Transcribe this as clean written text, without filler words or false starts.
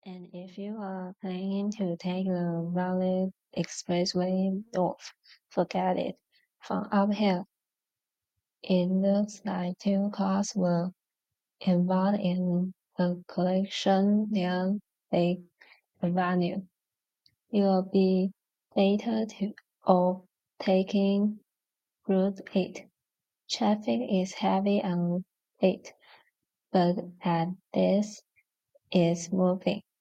And if you are planning to take the Valley Expressway north, forget it. From up here, it looks like two cars were involved in a collision near Lake Avenue. You will be better off taking Route 8. Traffic is heavy on 8, but at this is moving.